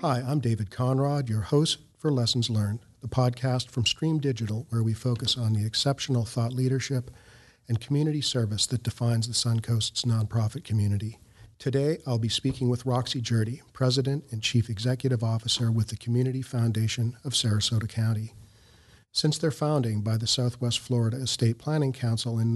Hi, I'm David Conrad, your host for Lessons Learned, the podcast from Stream Digital, where we focus on the exceptional thought leadership and community service that defines the Suncoast's nonprofit community. Today, I'll be speaking with Roxy Jurdy, President and Chief Executive Officer with the Community Foundation of Sarasota County. Since their founding by the Southwest Florida Estate Planning Council in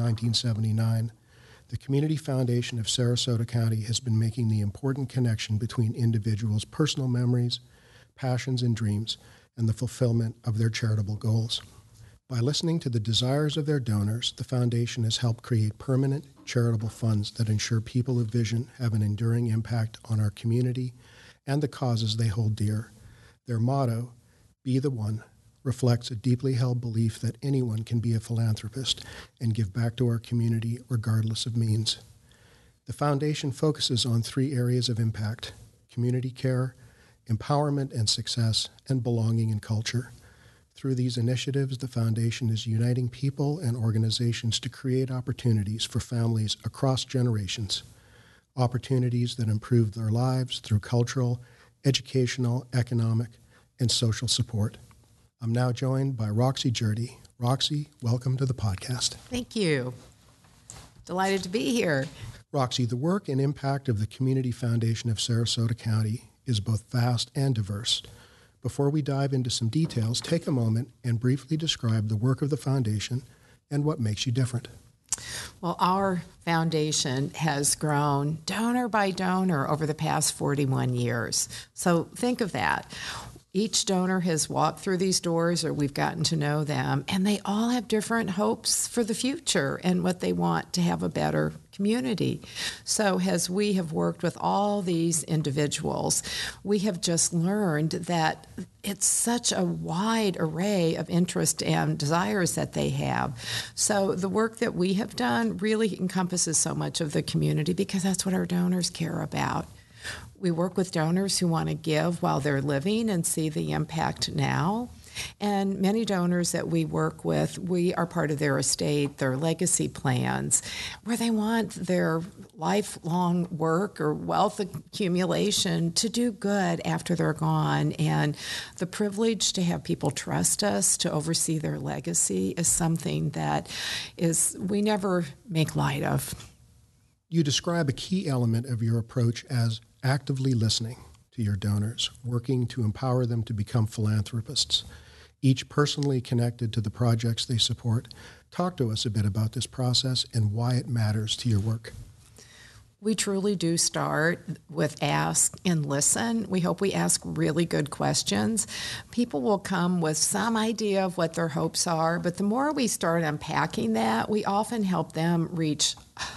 1979, the Community Foundation of Sarasota County has been making the important connection between individuals' personal memories, passions, and dreams, and the fulfillment of their charitable goals. By listening to the desires of their donors, the foundation has helped create permanent charitable funds that ensure people of vision have an enduring impact on our community and the causes they hold dear. Their motto, "Be the One," reflects a deeply held belief that anyone can be a philanthropist and give back to our community regardless of means. The foundation focuses on 3 areas of impact: community care, empowerment and success, and belonging and culture. Through these initiatives, the foundation is uniting people and organizations to create opportunities for families across generations, opportunities that improve their lives through cultural, educational, economic, and social support. I'm now joined by Roxy Jurdy. Roxy, welcome to the podcast. Thank you. Delighted to be here. Roxy, the work and impact of the Community Foundation of Sarasota County is both vast and diverse. Before we dive into some details, take a moment and briefly describe the work of the foundation and what makes you different. Well, our foundation has grown donor by donor over the past 41 years. So think of that. Each donor has walked through these doors, or we've gotten to know them, and they all have different hopes for the future and what they want to have a better community. So as we have worked with all these individuals, we have just learned that it's such a wide array of interest and desires that they have. So the work that we have done really encompasses so much of the community because that's what our donors care about. We work with donors who want to give while they're living and see the impact now. And many donors that we work with, we are part of their estate, their legacy plans, where they want their lifelong work or wealth accumulation to do good after they're gone. And the privilege to have people trust us to oversee their legacy is something that we never make light of. You describe a key element of your approach as actively listening to your donors, working to empower them to become philanthropists, each personally connected to the projects they support. Talk to us a bit about this process and why it matters to your work. We truly do start with ask and listen. We hope we ask really good questions. People will come with some idea of what their hopes are, but the more we start unpacking that, we often help them reach,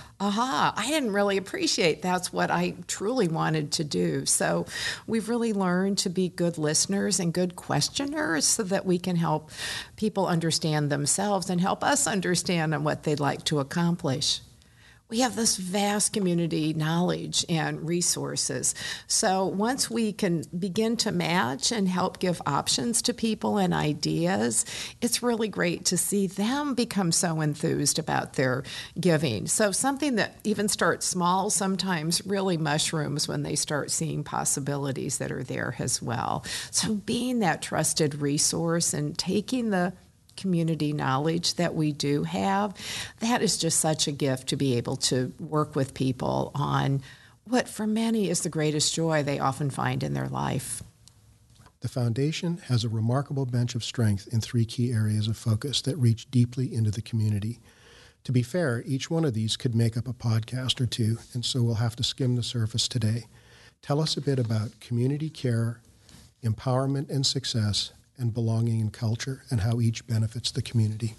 I didn't really appreciate that's what I truly wanted to do. So we've really learned to be good listeners and good questioners so that we can help people understand themselves and help us understand what they'd like to accomplish. We have this vast community knowledge and resources. So once we can begin to match and help give options to people and ideas, it's really great to see them become so enthused about their giving. So something that even starts small sometimes really mushrooms when they start seeing possibilities that are there as well. So being that trusted resource and taking the community knowledge that we do have, that is just such a gift to be able to work with people on what for many is the greatest joy they often find in their life. The foundation has a remarkable bench of strength in 3 key areas of focus that reach deeply into the community. To be fair, each one of these could make up a podcast or 2, and so we'll have to skim the surface today. Tell us a bit about community care, empowerment and success, and belonging and culture, and how each benefits the community.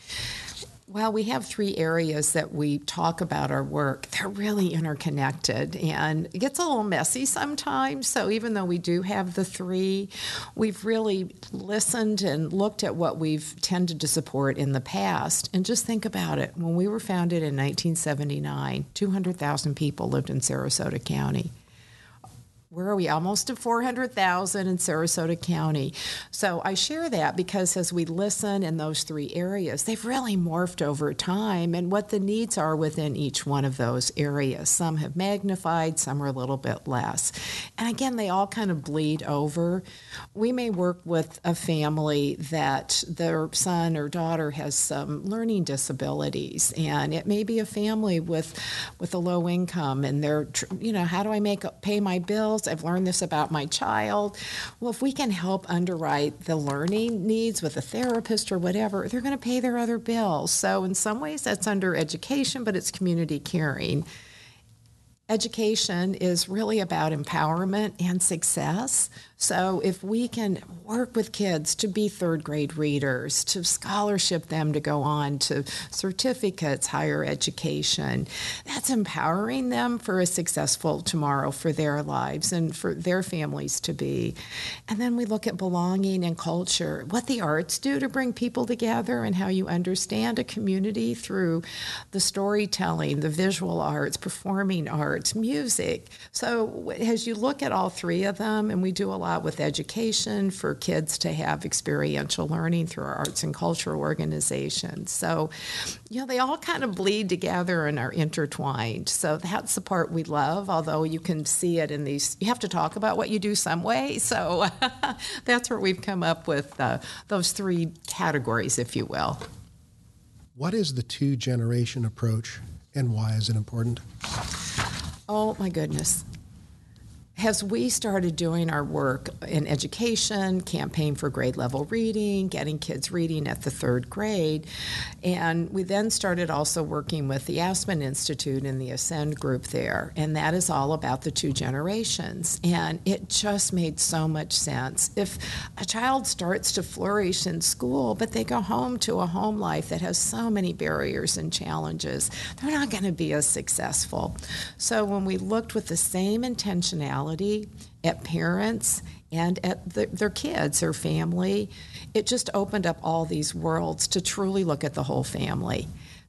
Well, we have 3 areas that we talk about our work. They're really interconnected, and it gets a little messy sometimes. So even though we do have the 3, we've really listened and looked at what we've tended to support in the past. And just think about it. When we were founded in 1979, 200,000 people lived in Sarasota County. where are we? Almost to 400,000 in Sarasota County. So I share that because as we listen in those three areas, they've really morphed over time and what the needs are within each one of those areas. Some have magnified, some are a little bit less. And again, they all kind of bleed over. We may work with a family that their son or daughter has some learning disabilities, and it may be a family with a low income, and they're, how do I pay my bills? I've learned this about my child. Well, if we can help underwrite the learning needs with a therapist or whatever, they're going to pay their other bills. So in some ways that's under education, but it's community caring. Education is really about empowerment and success. So if we can work with kids to be third grade readers, to scholarship them to go on to certificates, higher education, that's empowering them for a successful tomorrow for their lives and for their families to be. And then we look at belonging and culture, what the arts do to bring people together and how you understand a community through the storytelling, the visual arts, performing arts, music. So as you look at all three of them, and we do a lot with education for kids to have experiential learning through our arts and culture organizations. So, they all kind of bleed together and are intertwined. So that's the part we love, although you can see it in these, you have to talk about what you do some way. So that's where we've come up with those three categories, if you will. What is the two-generation approach, and why is it important? Oh, my goodness. As we started doing our work in education, campaign for grade level reading, getting kids reading at the third grade, and we then started also working with the Aspen Institute and the Ascend group there, and that is all about the two generations. And it just made so much sense. If a child starts to flourish in school, but they go home to a home life that has so many barriers and challenges, they're not going to be as successful. So when we looked with the same intentionality at parents and at their kids, their family, it just opened up all these worlds to truly look at the whole family.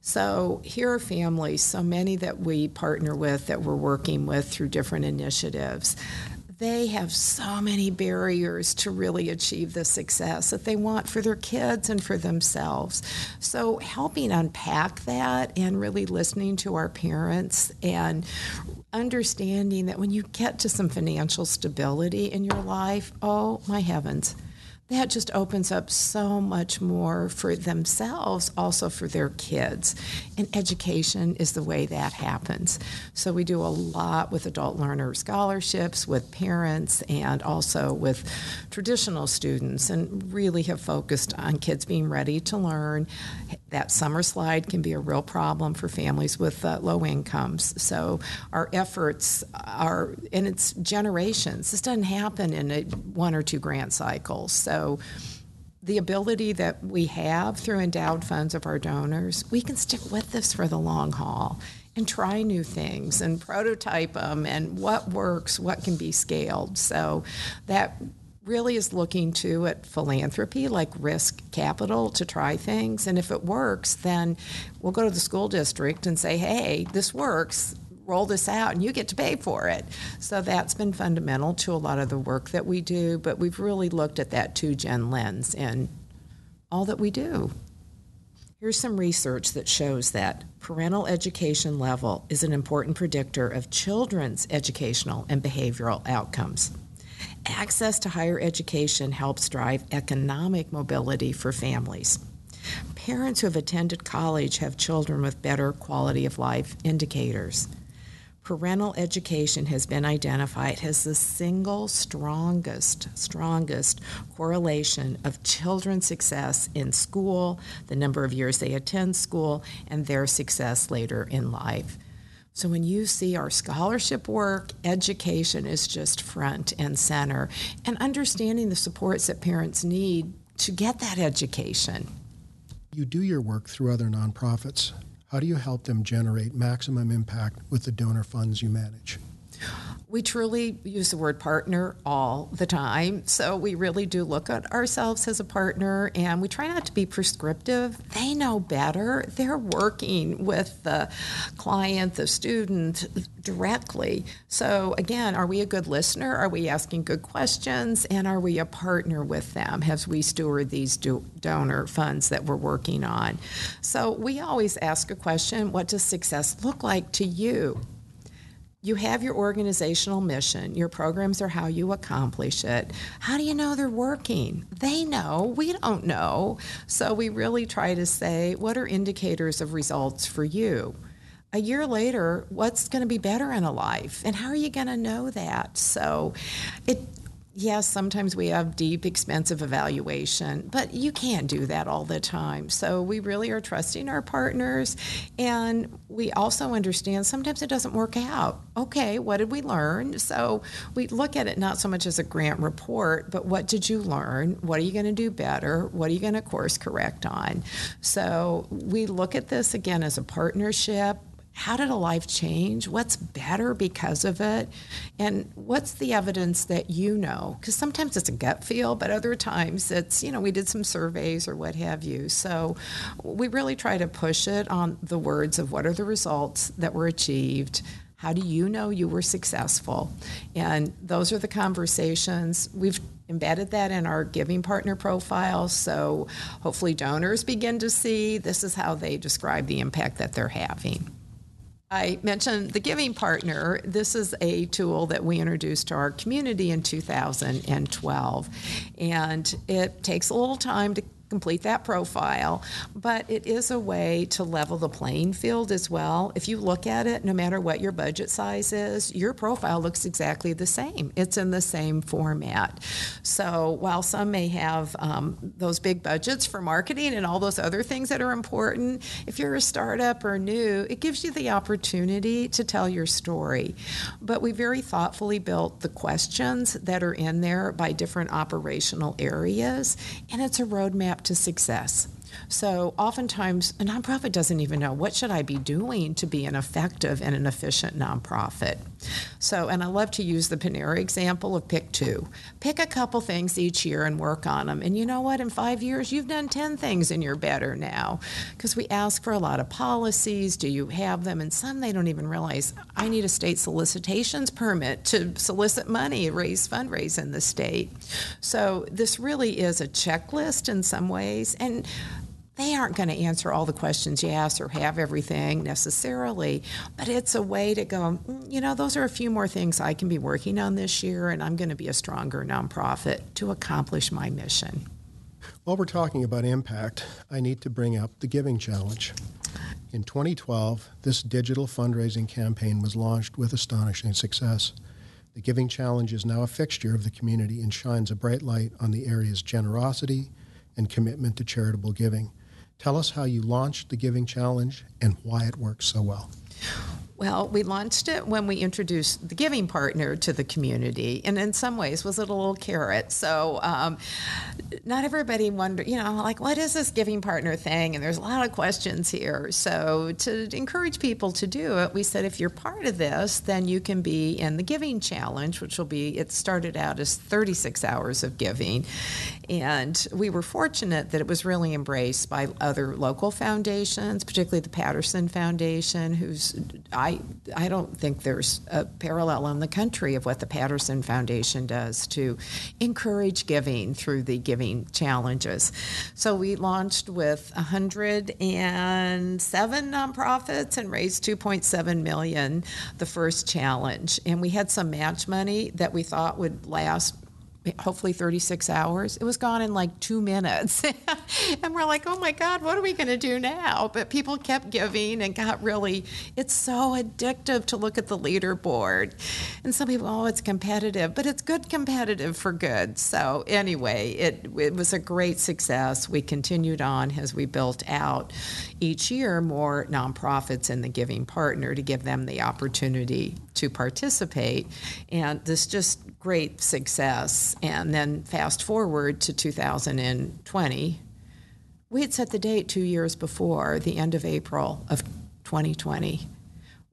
So here are families, so many that we partner with, that we're working with through different initiatives. They have so many barriers to really achieve the success that they want for their kids and for themselves. So helping unpack that and really listening to our parents and understanding that when you get to some financial stability in your life, oh my heavens, that just opens up so much more for themselves, also for their kids. And education is the way that happens. So we do a lot with adult learner scholarships, with parents, and also with traditional students, and really have focused on kids being ready to learn. That summer slide can be a real problem for families with low incomes. So our efforts are, and it's generations. This doesn't happen in a 1 or 2 grant cycles. So the ability that we have through endowed funds of our donors, we can stick with this for the long haul and try new things and prototype them and what works, what can be scaled. So that really is looking to at philanthropy, like risk capital, to try things. And if it works, then we'll go to the school district and say, hey, this works, roll this out, and you get to pay for it. So that's been fundamental to a lot of the work that we do, but we've really looked at that two-gen lens in all that we do. Here's some research that shows that parental education level is an important predictor of children's educational and behavioral outcomes. Access to higher education helps drive economic mobility for families. Parents who have attended college have children with better quality of life indicators. Parental education has been identified as the single strongest correlation of children's success in school, the number of years they attend school, and their success later in life. So when you see our scholarship work, education is just front and center, and understanding the supports that parents need to get that education. You do your work through other nonprofits. How do you help them generate maximum impact with the donor funds you manage? We truly use the word partner all the time. So we really do look at ourselves as a partner, and we try not to be prescriptive. They know better. They're working with the client, the student directly. So again, are we a good listener? Are we asking good questions? And are we a partner with them as we steward these donor funds that we're working on? So we always ask a question, what does success look like to you? You have your organizational mission. Your programs are how you accomplish it. How do you know they're working? They know. We don't know. So we really try to say, what are indicators of results for you? A year later, what's going to be better in a life? And how are you going to know that? So yes, sometimes we have deep, expensive evaluation, but you can't do that all the time. So we really are trusting our partners, and we also understand sometimes it doesn't work out. Okay, what did we learn? So we look at it not so much as a grant report, but what did you learn? What are you going to do better? What are you going to course correct on? So we look at this again as a partnership. How did a life change? What's better because of it? And what's the evidence that you know? Because sometimes it's a gut feel, but other times it's, we did some surveys or what have you. So we really try to push it on the words of what are the results that were achieved? How do you know you were successful? And those are the conversations. We've embedded that in our giving partner profile, so hopefully donors begin to see this is how they describe the impact that they're having. I mentioned the Giving Partner. This is a tool that we introduced to our community in 2012, and it takes a little time to complete that profile, but it is a way to level the playing field as well. If you look at it, no matter what your budget size is, your profile looks exactly the same. It's in the same format. So while some may have those big budgets for marketing and all those other things that are important, if you're a startup or new, it gives you the opportunity to tell your story. But we very thoughtfully built the questions that are in there by different operational areas, and it's a roadmap to success. So oftentimes a nonprofit doesn't even know, what should I be doing to be an effective and an efficient nonprofit? So, and I love to use the Panera example of pick two. Pick a couple things each year and work on them. And you know what? In 5 years, you've done 10 things and you're better now. Because we ask for a lot of policies. Do you have them? And some they don't even realize, I need a state solicitations permit to solicit money, fundraise in the state. So this really is a checklist in some ways. And they aren't going to answer all the questions you ask or have everything necessarily, but it's a way to go, those are a few more things I can be working on this year, and I'm going to be a stronger nonprofit to accomplish my mission. While we're talking about impact, I need to bring up the Giving Challenge. In 2012, this digital fundraising campaign was launched with astonishing success. The Giving Challenge is now a fixture of the community and shines a bright light on the area's generosity and commitment to charitable giving. Tell us how you launched the Giving Challenge and why it works so well. Well, we launched it when we introduced the Giving Partner to the community, and in some ways was it a little carrot. So not everybody wondered, what is this Giving Partner thing? And there's a lot of questions here. So to encourage people to do it, we said if you're part of this, then you can be in the Giving Challenge, which will be, it started out as 36 hours of giving. And we were fortunate that it was really embraced by other local foundations, particularly the Patterson Foundation, who's, I don't think there's a parallel in the country of what the Patterson Foundation does to encourage giving through the Giving Challenges. So we launched with 107 nonprofits and raised $2.7 million the first challenge. And we had some match money that we thought would last hopefully 36 hours. It was gone in like 2 minutes. And we're like, oh my God, what are we going to do now? But people kept giving and got really, it's so addictive to look at the leaderboard. And some people, oh, it's competitive, but it's good competitive for good. So anyway, it was a great success. We continued on as we built out each year more nonprofits in the Giving Partner to give them the opportunity to participate. And this just great success. And then fast forward to 2020, we had set the date 2 years before, the end of April of 2020.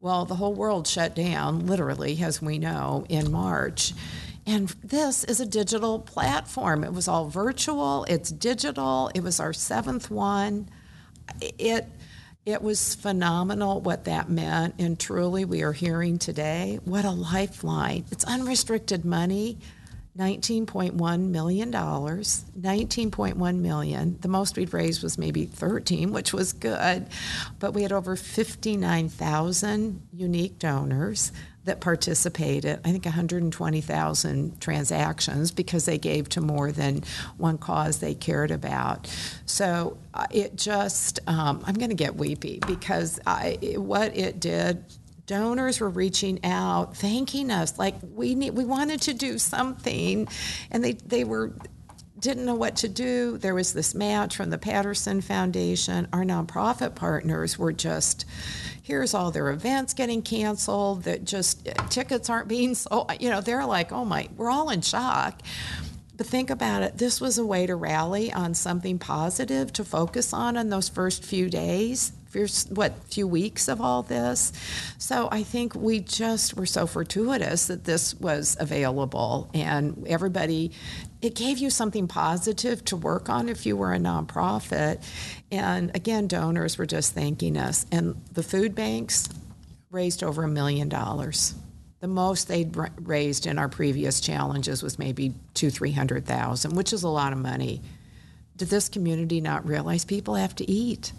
Well, the whole world shut down, literally, as we know, in March. And this is a digital platform. It was all virtual. It's digital. It was our 7th one. It was phenomenal what that meant. And truly, we are hearing today, what a lifeline. It's unrestricted money. $19.1 million, $19.1 million. The most we'd raised was maybe 13, which was good, but we had over 59,000 unique donors that participated. I think 120,000 transactions because they gave to more than one cause they cared about. So it just, I'm going to get weepy because what it did. Donors were reaching out, thanking us, like we wanted to do something, and they didn't know what to do. There was this match from the Patterson Foundation. Our nonprofit partners were just, here's all their events getting canceled, that just tickets aren't being sold. They're like, oh my, we're all in shock. But think about it. This was a way to rally on something positive to focus on in those first few days, few weeks of all this. So I think we just were so fortuitous that this was available, and everybody, it gave you something positive to work on if you were a nonprofit. And again, donors were just thanking us. And the food banks raised over $1 million. The most they'd raised in our previous challenges was maybe $200,000-300,000, which is a lot of money. Did this community not realize people have to eat?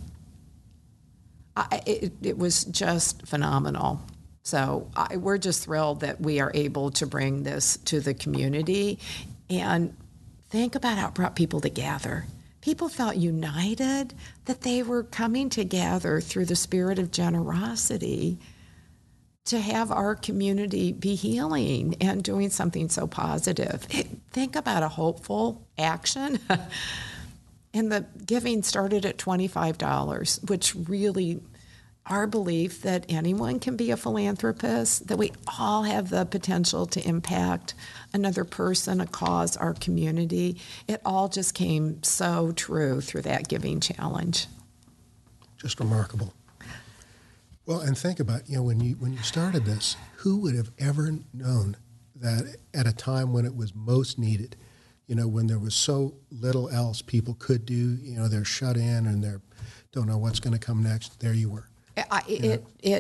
It was just phenomenal. So we're just thrilled that we are able to bring this to the community. And think about how it brought people together. People felt united, that they were coming together through the spirit of generosity to have our community be healing and doing something so positive. Think about a hopeful action. And the giving started at $25, which really, our belief that anyone can be a philanthropist, that we all have the potential to impact another person, a cause, our community. It all just came so true through that giving challenge. Just remarkable. Well, and think about, when you started this, who would have ever known that at a time when it was most needed, when there was so little else people could do, they're shut in and they don't know what's going to come next, there you were. You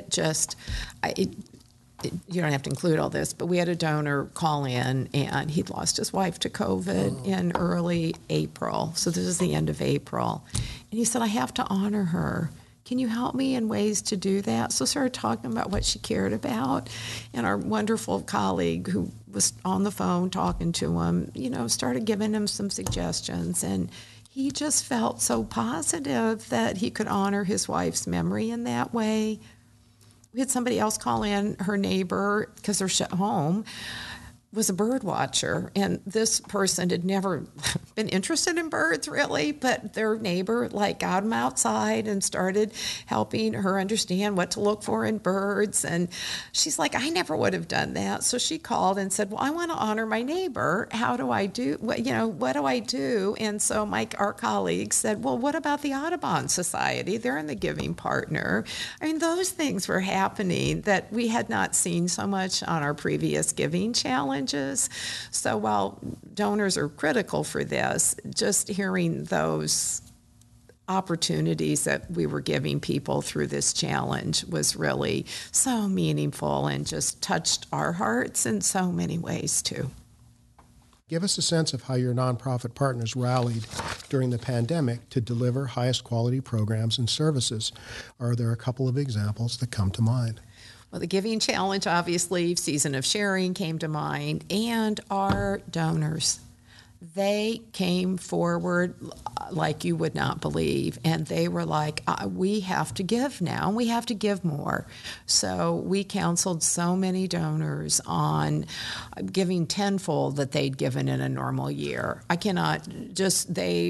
don't have to include all this, but we had a donor call in, and he'd lost his wife to COVID in early April. So this is the end of April. And he said, I have to honor her. Can you help me in ways to do that? So started talking about what she cared about. And our wonderful colleague who was on the phone talking to him, started giving him some suggestions. And he just felt so positive that he could honor his wife's memory in that way. We had somebody else call in, her neighbor, because they're home, was a bird watcher, and this person had never been interested in birds really, but their neighbor got them outside and started helping her understand what to look for in birds. And she's like, I never would have done that. So she called and said, well, I want to honor my neighbor. How do I do, what do I do? And so our colleague said, well, what about the Audubon Society? They're in the giving partner. I mean, those things were happening that we had not seen so much on our previous giving challenges. So while donors are critical for this, just hearing those opportunities that we were giving people through this challenge was really so meaningful and just touched our hearts in so many ways too. Give us a sense of how your nonprofit partners rallied during the pandemic to deliver highest quality programs and services. Are there a couple of examples that come to mind? Well, the Giving Challenge, obviously, Season of Sharing came to mind, and our donors. They came forward like you would not believe, and they were like, we have to give now, we have to give more. So we counseled so many donors on giving tenfold that they'd given in a normal year. I cannot just,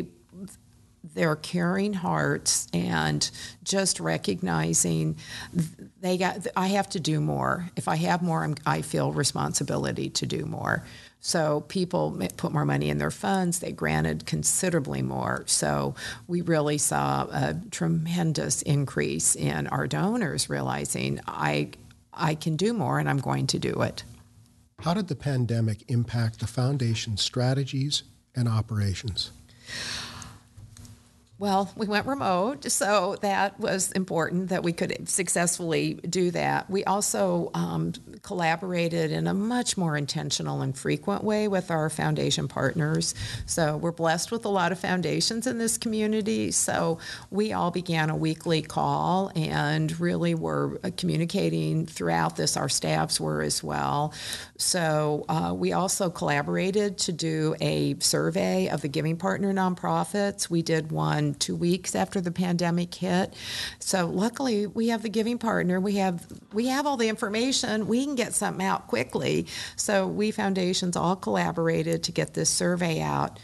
their caring hearts and just recognizing I have to do more. If I have more, I feel responsibility to do more. So people put more money in their funds. They granted considerably more. So we really saw a tremendous increase in our donors realizing I I can do more and I'm going to do it. How did the pandemic impact the foundation's strategies and operations? Well, we went remote, so that was important that we could successfully do that. We also collaborated in a much more intentional and frequent way with our foundation partners. So we're blessed with a lot of foundations in this community. So we all began a weekly call and really were communicating throughout this. Our staffs were as well. So we also collaborated to do a survey of the Giving Partner nonprofits. We did one 2 weeks after the pandemic hit. So luckily we have the Giving Partner. We have all the information. We can get something out quickly. So we foundations all collaborated to get this survey out.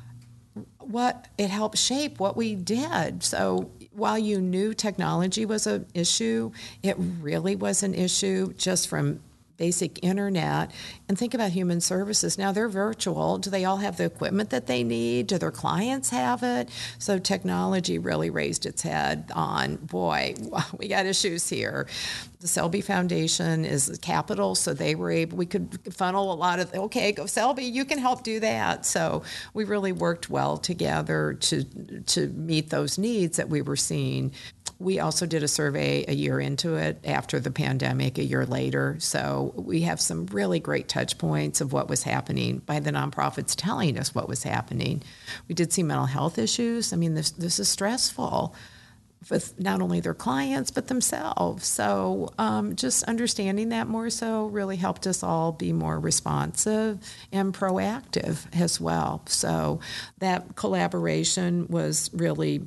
It helped shape what we did. So while you knew technology was an issue, it really was an issue just from basic internet. And think about human services. Now they're virtual. Do they all have the equipment that they need? Do their clients have it? So technology really raised its head on, boy, we got issues here. The Selby Foundation is capital, so we could funnel a lot of, okay, go Selby, you can help do that. So we really worked well together to meet those needs that we were seeing. We also did a survey a year into it after the pandemic, a year later. So we have some really great touch points of what was happening by the nonprofits telling us what was happening. We did see mental health issues. I mean, this is stressful with not only their clients, but themselves. So just understanding that more so really helped us all be more responsive and proactive as well. So that collaboration was really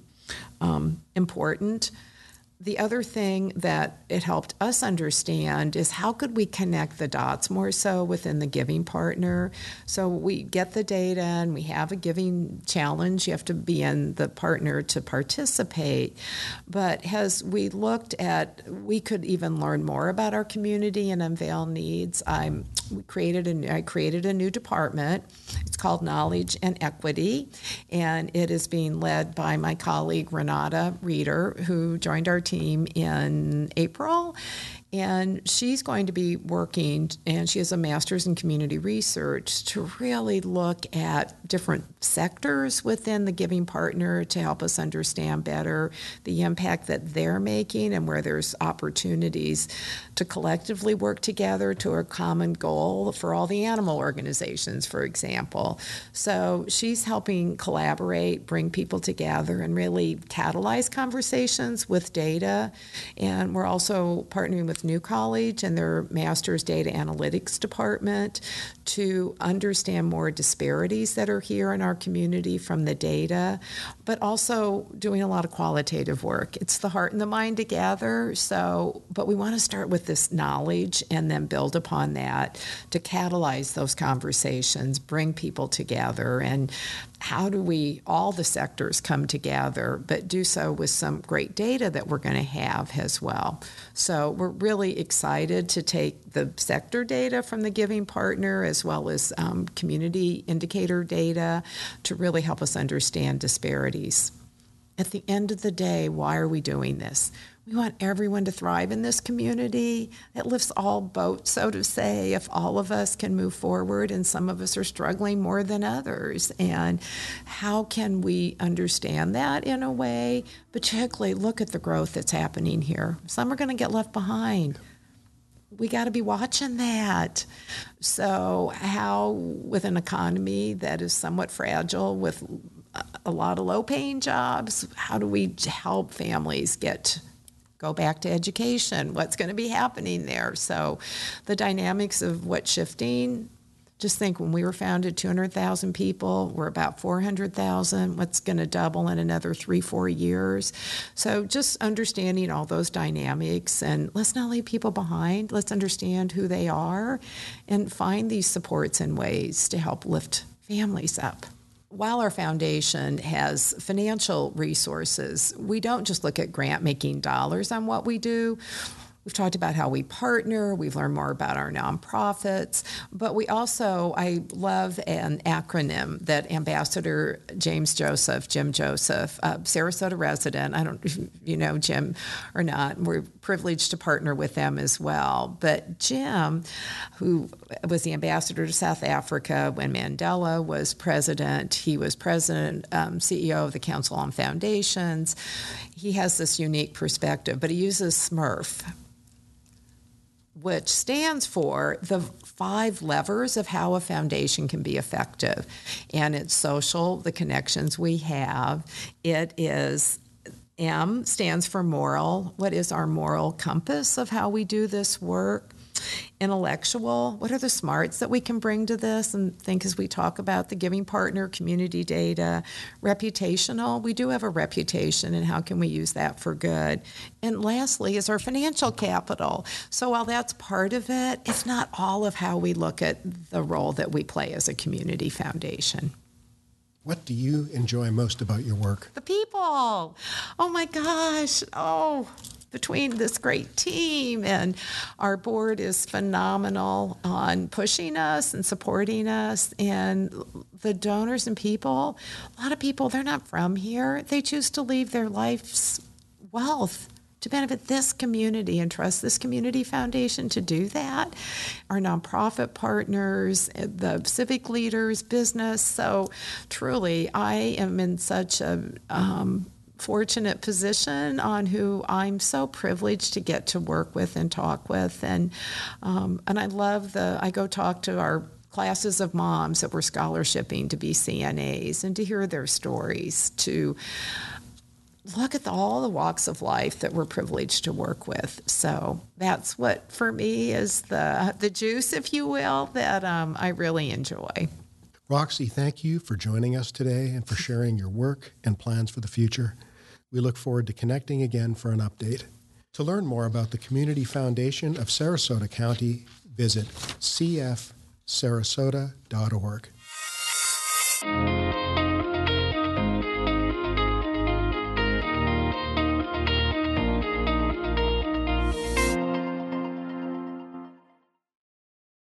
important. The other thing that it helped us understand is how could we connect the dots more so within the Giving Partner. So we get the data and we have a giving challenge. You have to be in the partner to participate. But as we looked at, we could even learn more about our community and unveil needs. I created a new department. It's called Knowledge and Equity, and it is being led by my colleague Renata Reeder, who joined our team in April. And she's going to be working, and she has a master's in community research, to really look at different sectors within the Giving Partner to help us understand better the impact that they're making and where there's opportunities to collectively work together to a common goal for all the animal organizations, for example. So she's helping collaborate, bring people together, and really catalyze conversations with data. And we're also partnering with New College and their Master's Data Analytics Department to understand more disparities that are here in our community from the data, but also doing a lot of qualitative work. It's the heart and the mind together. But we want to start with this knowledge and then build upon that to catalyze those conversations, bring people together, and how do we, all the sectors, come together, but do so with some great data that we're going to have as well. So we're really excited to take the sector data from the Giving Partner as well as community indicator data to really help us understand disparities. At the end of the day, why are we doing this? We want everyone to thrive in this community. It lifts all boats, so to say, if all of us can move forward, and some of us are struggling more than others. And how can we understand that in a way? Particularly look at the growth that's happening here. Some are going to get left behind. We got to be watching that. So how, with an economy that is somewhat fragile with a lot of low-paying jobs, how do we help families go back to education? What's going to be happening there? So the dynamics of what's shifting, just think when we were founded, 200,000 people, we're about 400,000. What's going to double in another 3-4 years? So just understanding all those dynamics, and let's not leave people behind. Let's understand who they are and find these supports and ways to help lift families up. While our foundation has financial resources, we don't just look at grant-making dollars on what we do. We've talked about how we partner. We've learned more about our nonprofits. But we also, I love an acronym that Ambassador Jim Joseph, Sarasota resident, I don't know if you know Jim or not, we're privileged to partner with them as well. But Jim, who was the ambassador to South Africa when Mandela was president, he was president, CEO of the Council on Foundations. He has this unique perspective, but he uses SMURF, which stands for the 5 levers of how a foundation can be effective. And it's social, the connections we have. It is, M stands for moral. What is our moral compass of how we do this work? Intellectual, what are the smarts that we can bring to this and think as we talk about the giving partner, community data. Reputational, we do have a reputation, and how can we use that for good? And lastly is our financial capital. So while that's part of it, it's not all of how we look at the role that we play as a community foundation. What do you enjoy most about your work? The people. Oh my gosh. Between this great team, and our board is phenomenal on pushing us and supporting us, and the donors and people, a lot of people, they're not from here. They choose to leave their life's wealth to benefit this community and trust this community foundation to do that. Our nonprofit partners, the civic leaders, business. So truly, I am in such a fortunate position on who I'm so privileged to get to work with and talk with. And I love I go talk to our classes of moms that we're scholarshiping to be CNAs and to hear their stories, to look at all the walks of life that we're privileged to work with. So that's what, for me, is the juice, if you will, that I really enjoy. Roxy, thank you for joining us today and for sharing your work and plans for the future. We look forward to connecting again for an update. To learn more about the Community Foundation of Sarasota County, visit cfsarasota.org.